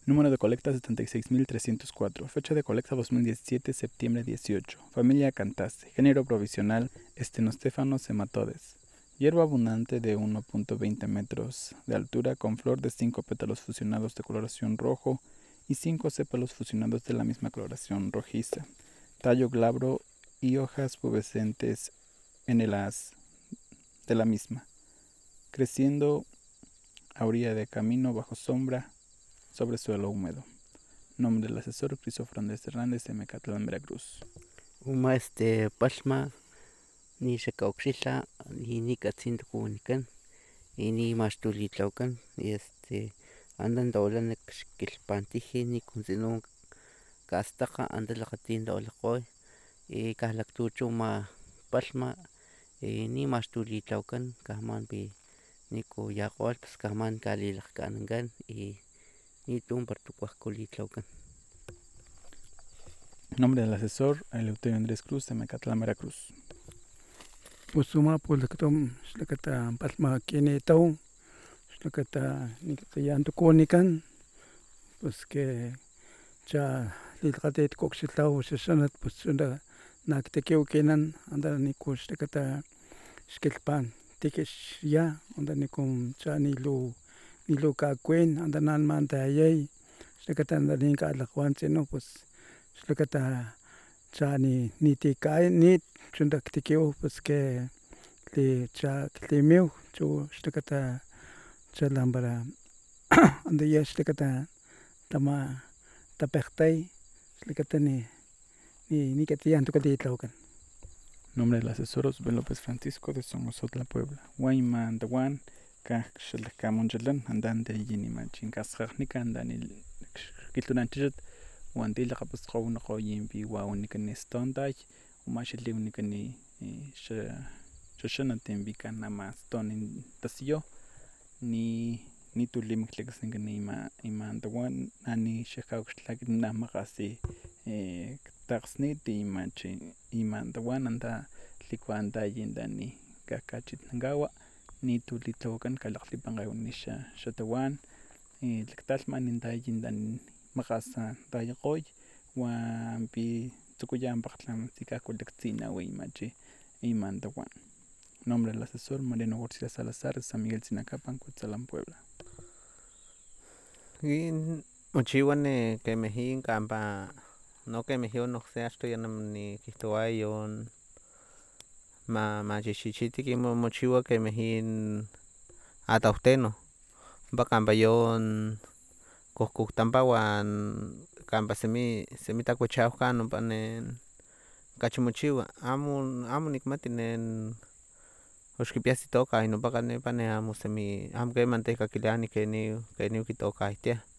Número de colecta 76.304. Fecha de colecta 2017, septiembre 18. Familia Cantace. Género provisional Stenostéphanos hematodes. Hierba abundante de 1.20 metros de altura con flor de 5 pétalos fusionados de coloración rojo y 5 sépalos fusionados de la misma coloración rojiza. Tallo glabro y hojas pubescentes en el haz de la misma. Creciendo a orilla de camino bajo sombra sobre suelo húmedo. Nombre del asesor Crisóforo Andrés Hernández de Mecatlán, Veracruz. Uma palma ni xekauxila ni nikatzintukunikan ni maxtulitlaukan andan dawlanek xkilpantiji nikuntzinu kastaqa anda laqatin dawlaqoy kajlaktuchu ma palma ni maxtulitlaukan kajman pi niku yaq'ol pues kajman kalilajkanankan nitun partukuajkulitlaukan. Nombre del asesor Eleuterio Andrés Cruz de Mecatlán, Veracruz. Usuma pulaktum xlakata palma kinitaw xlakata nikatayantukunikan pues que cha lilqatit kokxitlaw xaxanat pues xunda naktekiwkinan anda niku xlakata xkilpan tikix ya anda nikum cha nilu kakuin anda nanman tayay xlakata anda ninkalaqwantzino pues xlakata cha nitikay nit chunda ktikiw pues que cha tlimiw chu xlakata cha lámpara anda ya xlakata tapejtay xlakata nikatiyantukulitlawkan. Nombre del asesor Osbel López Francisco de Somosotla, Puebla. Guayman Dawan, Kajxalakamonchalan, andante Yinimachin Kasjajnika, Andanil Kiltunanchit, Wandila Kapasqawnaqo Yimpi, Wawnikan Stonday, Umashiliwnikani Shoshanatembikan Namastonin Tasio, ni tulimiklexinkani ima Dawan, Ani Shakauxtlak Namagasi. Taxniti ima Dawan anda likuanta yindani kakachit nangawa nitu litlawakan kalaqtlipanqaywanisha xatawan tlaktalman ninta yindan maqasa tayaqoy wanpi tsukuyanpaqtlan sikajkuilaktzinawi imachi ima Dawan. Nombre del asesor Mariano García Salazar de San Miguel Tzinacapan, Cuetzalan, Puebla. Mochiwa kemej kampa no kemej noksea axtoyan nikijtoaya yon machichichiti mochiwa kemej atawteno ompa kampa yon kojkoktampa wan kampa semi tlakuechawkan ompa kachi mochiwa amo nikmati kox kipias itoka ino ompaka nepa amo keman tehkakiliani keniw kitokaytiah